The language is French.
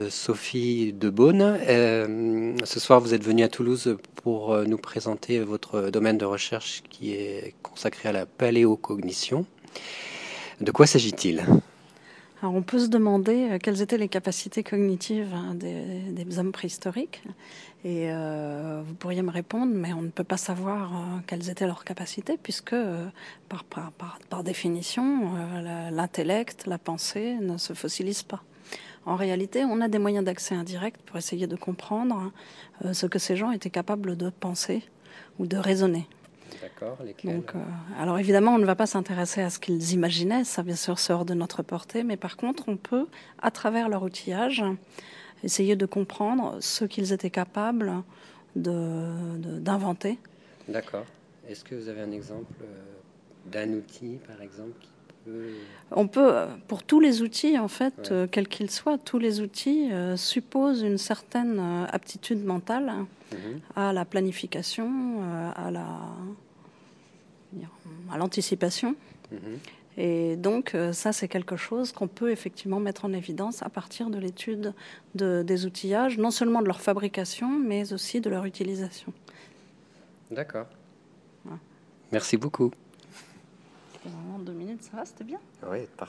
Sophie de Beaune. Ce soir, vous êtes venue à Toulouse pour nous présenter votre domaine de recherche qui est consacré à la paléocognition. De quoi s'agit-il? Alors on peut se demander quelles étaient les capacités cognitives des hommes préhistoriques. Et vous pourriez me répondre, mais on ne peut pas savoir quelles étaient leurs capacités, puisque par définition, l'intellect, la pensée ne se fossilisent pas. En réalité, on a des moyens d'accès indirect pour essayer de comprendre ce que ces gens étaient capables de penser ou de raisonner. D'accord, lesquels? Donc, alors évidemment, on ne va pas s'intéresser à ce qu'ils imaginaient, ça bien sûr sort de notre portée, mais par contre, on peut, à travers leur outillage, essayer de comprendre ce qu'ils étaient capables d'inventer. D'accord. Est-ce que vous avez un exemple d'un outil, par exemple, qui peut... On peut, pour tous les outils, en fait, Ouais. quels qu'ils soient, tous les outils supposent une certaine aptitude mentale à la planification, à l'anticipation. Et donc, ça, c'est quelque chose qu'on peut effectivement mettre en évidence à partir de l'étude des outillages, non seulement de leur fabrication, mais aussi de leur utilisation. D'accord. Voilà. Merci beaucoup. Vraiment 2 minutes, ça va, c'était bien. Oui, parfait.